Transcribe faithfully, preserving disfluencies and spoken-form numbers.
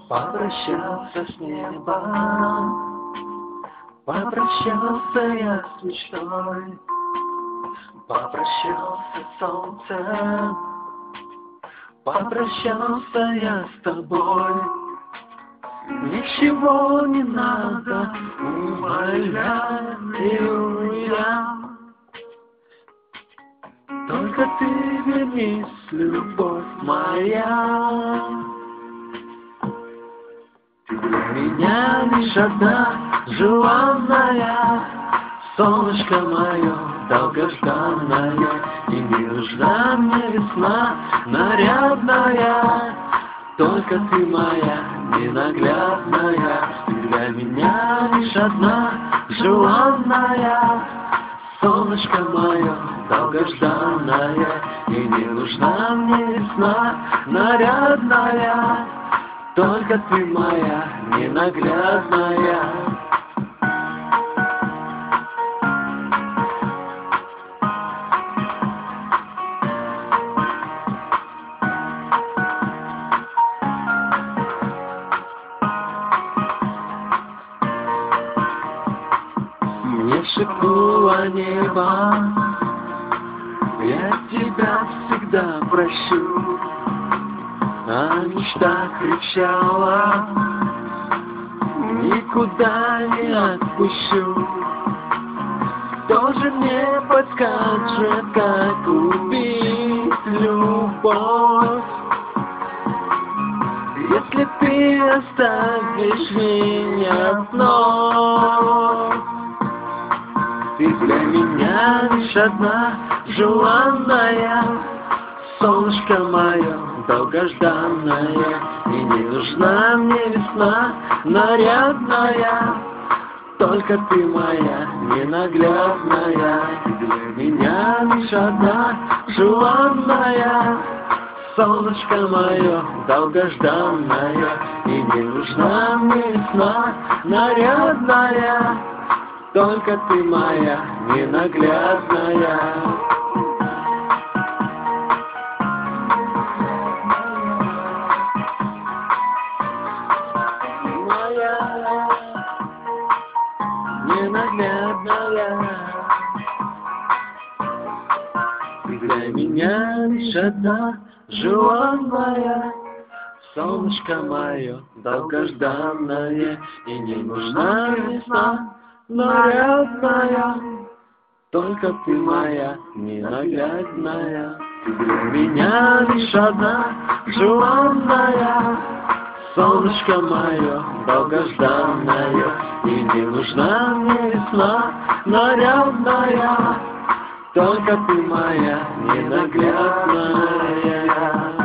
Попрощался с небом, попрощался я с мечтой, попрощался с солнцем, попрощался я с тобой. Ничего не надо, умоляю я, только ты вернись, любовь моя. Меня лишь одна желанная, солнышко мое долгожданное, и не нужна мне весна нарядная, только ты моя ненаглядная. Для меня лишь одна желанная, солнышко мое долгожданное, и не нужна мне весна нарядная, только ты моя ненаглядная. Мне шепнуло небо, я тебя всегда прощу, а мечта кричала, никуда не отпущу. Кто же мне подскажет, как убить любовь, если ты оставишь меня вновь? Ты для меня лишь одна желанная, солнышко мое долгожданное, и не нужна мне весна нарядная, только ты моя ненаглядная. Ты для меня лишь одна желанная, солнышко мое долгожданное, и не нужна мне весна нарядная, только ты моя ненаглядная. Ненаглядная, ты для меня лишь одна желанная, солнышко мое долгожданное, и не нужна весна нарядная, только ты моя ненаглядная. Ты для меня лишь одна желанная, солнышко мое долгожданное, и не нужна мне весна нарядная, только ты моя ненаглядная.